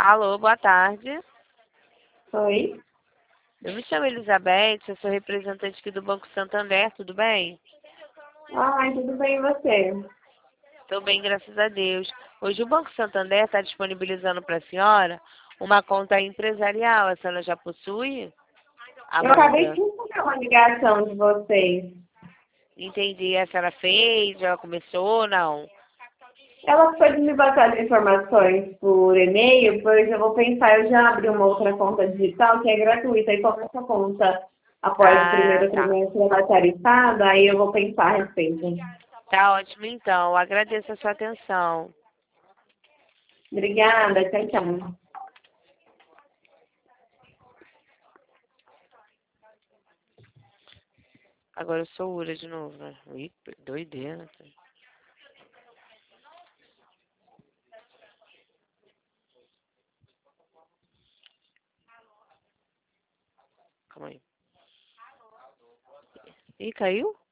Alô, boa tarde. Oi? Eu me chamo Elizabeth, eu sou representante aqui do Banco Santander, tudo bem? Ai, tudo bem e você? Estou bem, graças a Deus. Hoje o Banco Santander está disponibilizando para a senhora uma conta empresarial. A senhora já possui? Eu acabei Amanda. de receber uma ligação de vocês. Entendi. A senhora fez? Já começou? Não? Ela foi me passar as informações por e-mail, pois eu vou pensar, eu já abri uma outra conta digital que é gratuita, e como essa conta após o Ah, primeiro tá. trimestre ela é tarifada, aí eu vou pensar a respeito. Tá ótimo, então. Agradeço a sua atenção. Obrigada, tchau, tchau. Agora eu sou Ura de novo, né? Ih, doideira. Calma aí. Ih, caiu?